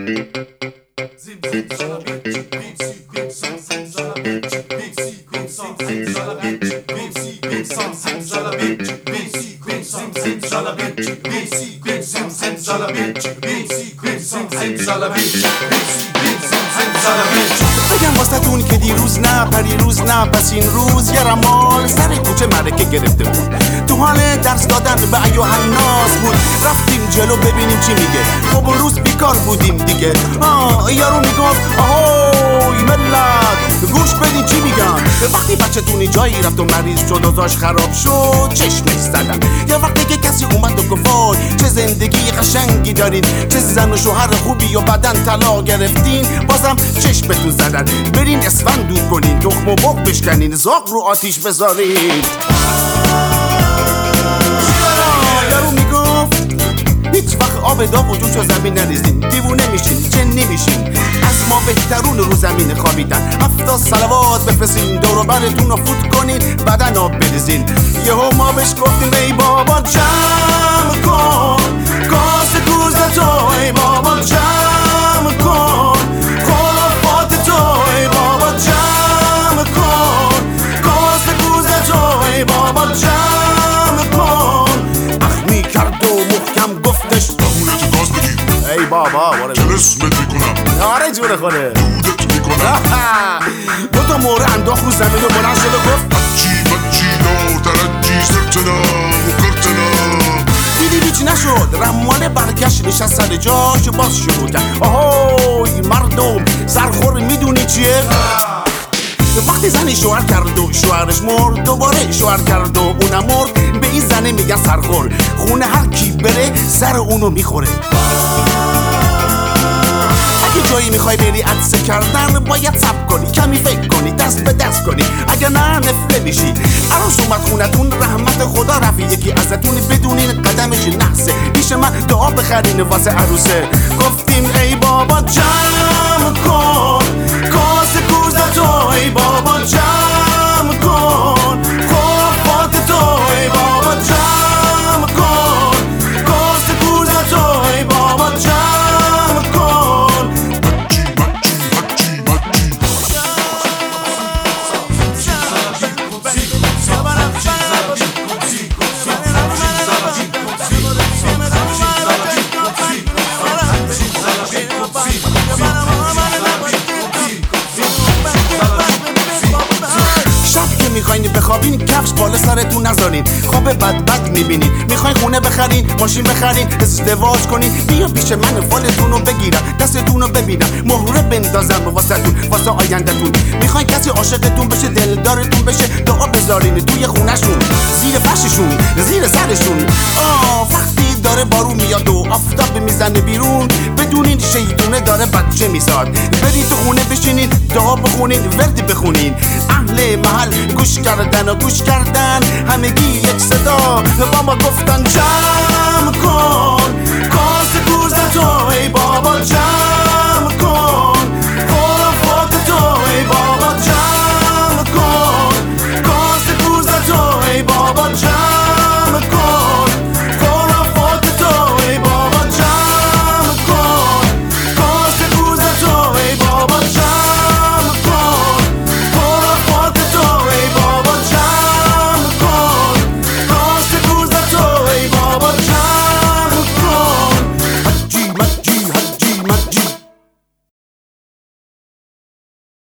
بگم واسه‌تون که دیروز نه پریروز نه پس این روز یه رمال سر کوچه مرکه گرفته بود، تو حال درس دادن به ایوهالناس بود. رفتیم جلو ببینیم چی میگه، خب اون روز بیکار بودیم دیگه. یارو میگفت آهوی ملت گوش بدین چی میگن. وقتی بچه‌تونی جایی رفت و مریض شد اوضاعش خراب شد چشمش زدن. یا وقتی که کسی اومد و گفت وای چه زندگی قشنگی دارین، چه زن و شوهر خوبی و بعدن طلاق گرفتین، بازم چشمتون زدن. برین اسفند دود کنین، تخم و بق بشکنین، زاغ رو آتیش بذارین. یارو میگفت هیچ وقت آب داغ و جوش و زمین نریزین، دیوونه میشین جنی میشین. از ما بهترون رو زمین خوابیدن. 70 صلوات بفرستین، دور و برتون رو فوت کنین، بعدن آب بریزین. یهو ما بهش گفتیم ای بابا جمع کن کاسه کوزتو، ای بابا جمع کن خرافات تو، ای بابا جمع کن کاسه کوزتو، ای بابا جمع کن. اخمی کرد و محکم گفتش بمونه تو گاز بگیر، ای بابا جلسمت میکنم، آره جونه خونه دودت میکنم. دوتا موره انداخت رو زمین و بلند شد و گفت بچی لا ترجی سرتنا و کرتنا. دیدی هیچ نشد، رمانه برگشت نشست سر جاش باز شروع کرد. آهای مردم سرخور میدونی چیه؟ وقتی زنی شوهر کرد و شوهرش مرد، دوباره شوهر کرد و اونم مرد، به این زنه میگن سرخور. خونه هر کی بره سر اونو میخوره. اگه جایی میخوای بری عطسه کردن باید صبر کنی، کمی فکر کنی، دست به دست کنی، اگر نه نفله میشی. عروس اومد خونتون، رحمت خدا رفی، یکی ازتون بدونین قدمش نحسه. پیش من دعا بخرین واسه عروسه. گفتیم ای بابا جمع کن کاسه کوزتو، ای بابا جمع کن خرافات تو، ای بابا جمع کن کاسه کوزتو، ای بابا جمع کن. میخواین بخوابین کفش بالا سرتون نذارین، خواب بد میبینین. میخواین خونه بخرین، ماشین بخرین، ازدواج کنین، بیا پیش من فالتون رو بگیرم، دستتون رو ببینم، مهره بندازم واسهتون واسه آیندهتون. میخواین کسی عاشقتون بشه، دلدارتون بشه، دعا بذارین توی خونهشون، زیر فرششون، زیر سرشون. وقتی داره بارون میاد و آفتاب میزنه بیرون، بدونین شیطونه داره بچه میساد. برید تو خونه بشینین، دعا بخونین، وردی بخونین. اهل محل گوش کردن همگی یک صدا با ما گفتن جمع کن کاسه کوزتو، ای بابا